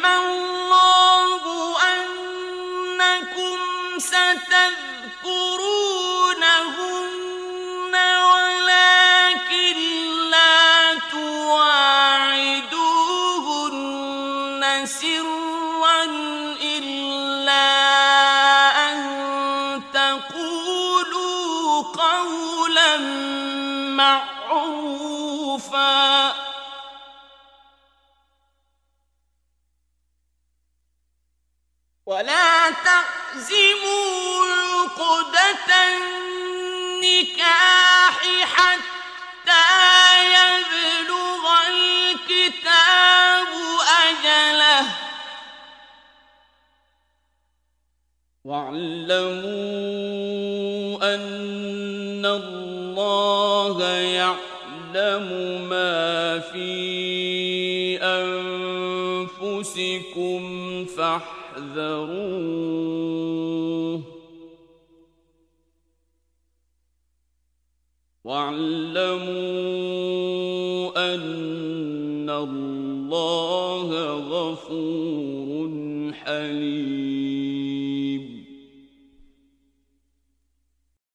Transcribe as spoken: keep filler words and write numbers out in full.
اللَّهُ أَنَّكُمْ سَتَذْكُرُونَهُنَّ وَلَٰكِن لَّا تُوَاعِدُوهُنَّ سِرًّا إِلَّا أَن تَقُولُوا قَوْلًا مَّعْرُوفًا ۚ وَلَا تَعْزِمُوا عُقْدَةَ النِّكَاحِ حَتَّىٰ يَبْلُغَ الْكِتَابُ أَجَلَهُ ۚ وَاعْلَمُوا أَنَّ اللَّهَ يَعْلَمُ مَا فِي أَنفُسِكُمْ فاحذروه، واعلموا أن الله غفور حليم.